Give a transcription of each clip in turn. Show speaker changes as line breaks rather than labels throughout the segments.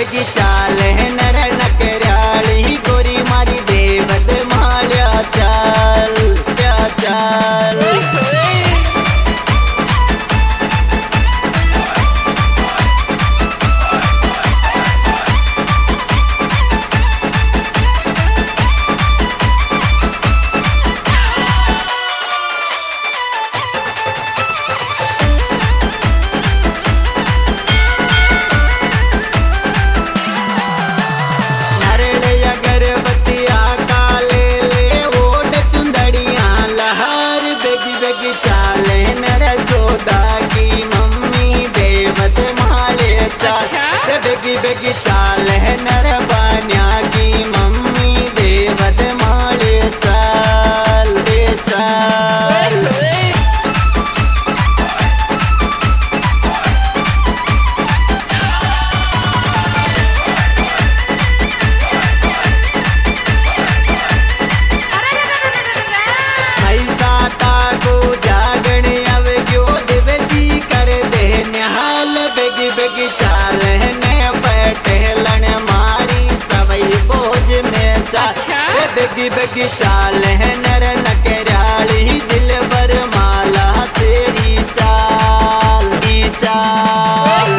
बेगी चाल है नर नकराली गोरी मारी देवत माल्या चाल क्या चाल। चाल नर जोदा की मम्मी देवत माले चाल बेगी बेगी चाल है नर बान्या की मम्मी देवत माले चाल रे चाल। बेगी चाल है ने पटेलन मारी सवई बोझ में चाल बेगी बेगी चाल है नर नकराली दिल भर माला तेरी चाल की चाल।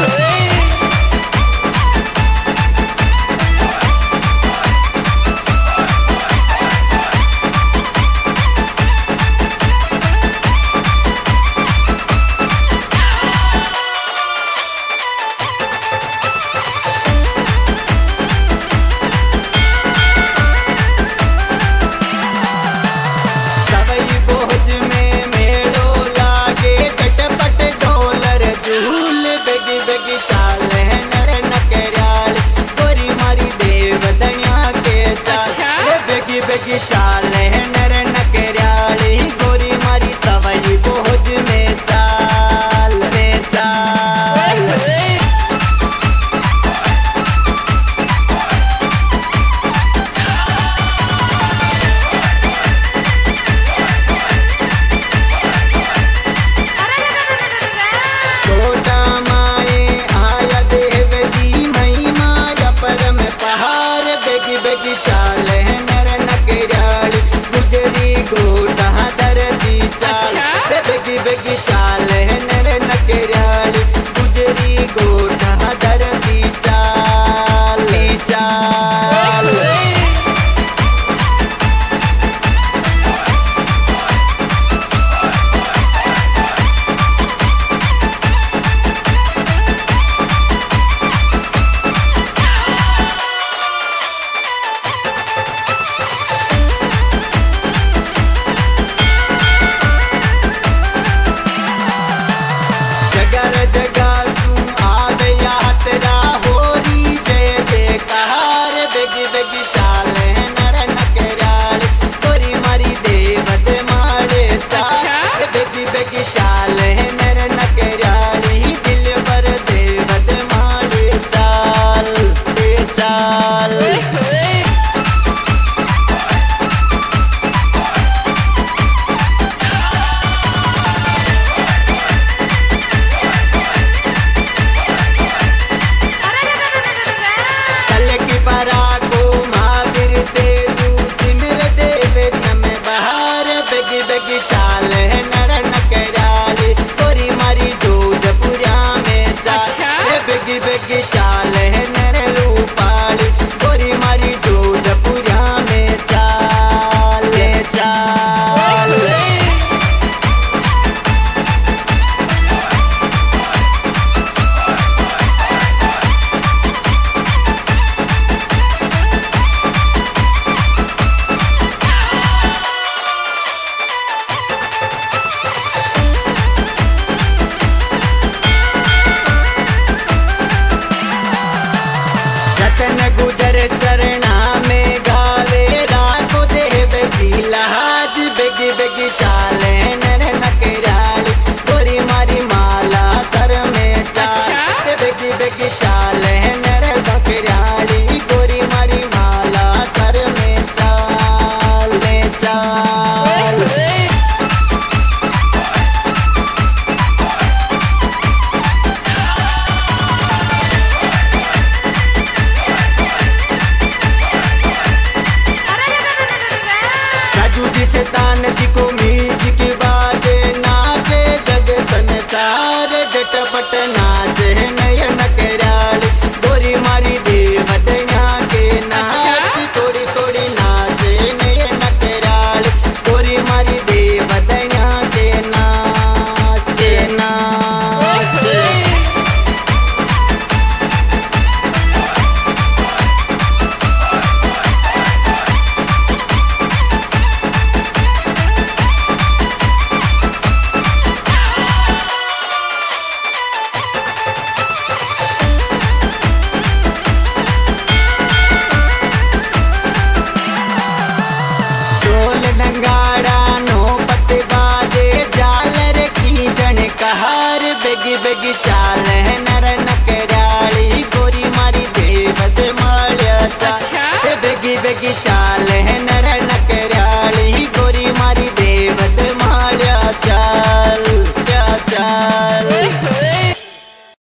बेगी चाल है नर नकराल गोरी मारी देवदनिया के चाल बेगी बेगी चाल है नर नकराली गोरी मारी सवई बोझ में चाल में चाल। बेगी चाल है नर नकराली गुजरी गोटा दर्दी चाल बेगी बेगी चाल है नर नकराली गुजरी गोटा दर्दी चाल चाल। पट पट नाच नयन कराली गोरी मारी देवदया के नाच थोड़ी थोड़ी नाच नयन कराली गोरी मारी देवदया के नाच नाच नगाड़ा नो पत बाजे झालर की जनकार बेगी बेगी चाल है नर नकराली गोरी मारी देवद माल्या चा बेगी बेगी चाल है